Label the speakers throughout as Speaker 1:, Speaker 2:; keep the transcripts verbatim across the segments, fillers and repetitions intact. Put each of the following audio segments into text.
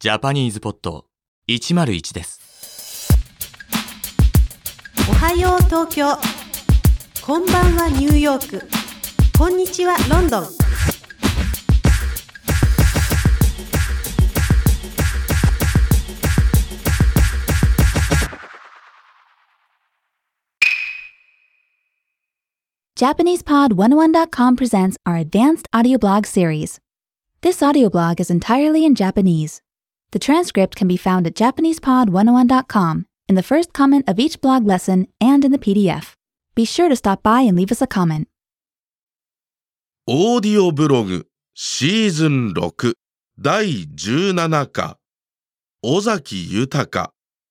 Speaker 1: ジャパニーズポッドいちまるいちです。
Speaker 2: おはよう東京、こんばんはニューヨーク、こんにちはロンドン。
Speaker 3: Japanese Pod one oh one dot com presents our advanced audio blog series. This audio blog is entirely in Japanese. The transcript can be found at Japanese Pod one oh one dot com in the first comment of each blog lesson and in the P D F. Be sure to stop by and leave us a comment.
Speaker 4: オーディオブログシーズンろくだいじゅうななか尾崎豊。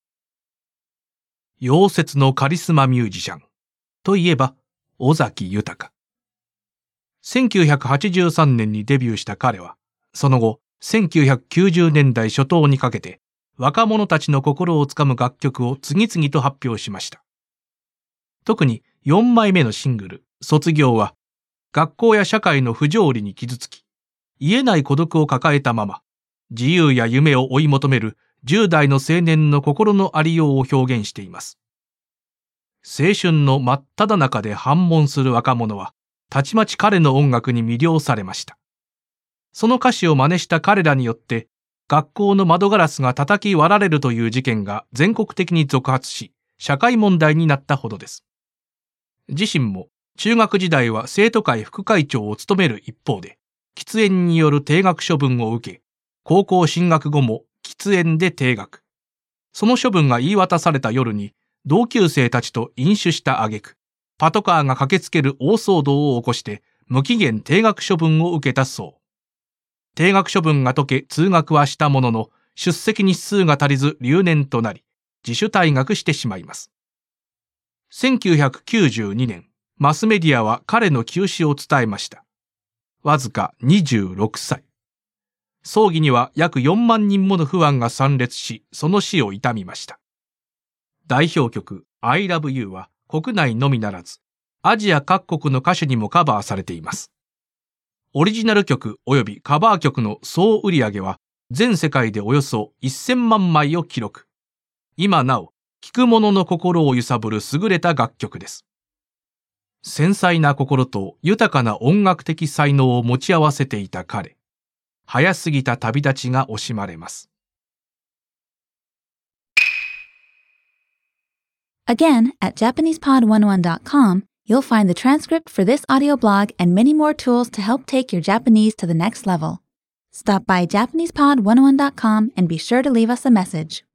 Speaker 5: 溶接のカリスマミュージシャンといえば尾崎豊。せんきゅうひゃくはちじゅうさんねんにデビューした彼は、その後せんきゅうひゃくきゅうじゅうねんだい初頭にかけて若者たちの心をつかむ楽曲を次々と発表しました。特によんまいめのシングル卒業は、学校や社会の不条理に傷つき、癒えない孤独を抱えたまま自由や夢を追い求めるじゅうだいの青年の心のありようを表現しています。青春の真っ只中で反問する若者はたちまち彼の音楽に魅了されました。その歌詞を真似した彼らによって学校の窓ガラスが叩き割られるという事件が全国的に続発し、社会問題になったほどです。自身も中学時代は生徒会副会長を務める一方で、喫煙による停学処分を受け、高校進学後も喫煙で停学。その処分が言い渡された夜に同級生たちと飲酒した挙句、パトカーが駆けつける大騒動を起こして無期限停学処分を受けたそう。停学処分が解け通学はしたものの、出席日数が足りず留年となり、自主退学してしまいます。せんきゅうひゃくきゅうじゅうにねん、マスメディアは彼の急死を伝えました。わずかにじゅうろくさい。葬儀には約よんまんにんものファンが参列し、その死を悼みました。代表曲 I Love You は国内のみならず、アジア各国の歌手にもカバーされています。オリジナル曲及びカバー曲の総売上は全世界でおよそせんまんまいを記録。今なお、聴く者の心を揺さぶる優れた楽曲です。繊細な心と豊かな音楽的才能を持ち合わせていた彼。早すぎた旅立ちが惜しまれます。
Speaker 3: Again, at Japanese Pod one oh one dot com, you'll find the transcript for this audio blog and many more tools to help take your Japanese to the next level. Stop by Japanese Pod one oh one dot com and be sure to leave us a message.